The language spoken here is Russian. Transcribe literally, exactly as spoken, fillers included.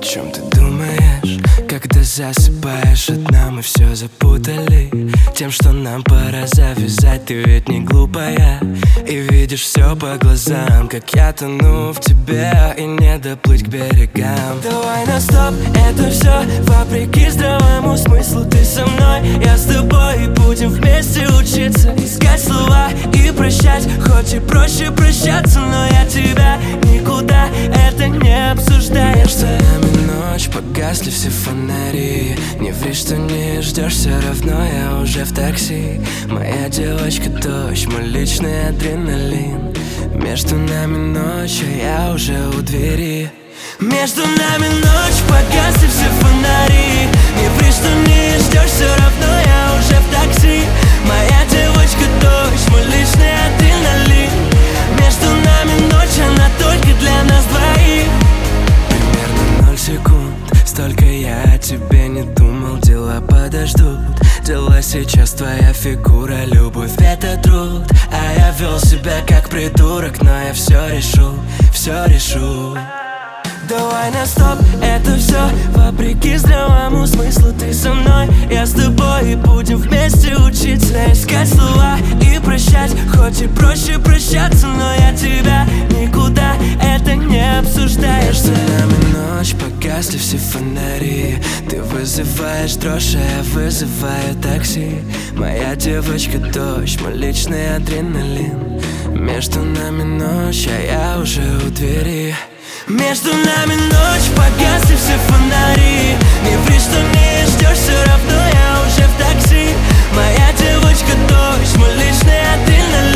чем ты думаешь, когда засыпаешь одна? Мы все запутали тем, что нам пора завязать. Ты ведь не глупая и видишь все по глазам, как я тону в тебе и не доплыть к берегам. Давай на стоп, это все вопреки здравому смыслу. Ты со мной, я с тобой, и будем вместе учиться искать слова и прощать. Хоть и проще прощаться, но я тебя никуда это не обсуждаешь. За нами ночь, погасли все фонари. Не ври, что не ждешь, все равно я уже в такси. Моя девочка дождь, мой личный адреналин. Между нами ночь, а я уже у двери. Между нами ночь, погасли все фонари. Не ври, что не ждешь, все равно я уже в такси. Моя девочка дождь, мой личный адреналин. Между нами ночь, она только для нас двоих. Примерно ноль секунд, столько я о тебе не думал. Дела подождут, дела сейчас твоя фигура. Любовь это труд, а я вел себя как придурок. Но я все решу, все решу. Давай на стоп, это все вопреки здравому смыслу. Ты со мной, я с тобой, и будем вместе учиться искать слова и прощать. Хоть и проще прощаться, но я тебя никуда это не обсуждаешь. За нами ночь, погасли все фонари. Ты вызываешь дрожь, а я вызываю такси. Моя девочка дождь, мой личный адреналин. Между нами ночь, а я уже у двери. Между нами ночь, погасли все фонари. Не ври, что не ждешь, все равно я уже в такси. Моя девочка дождь, мой личный адреналин.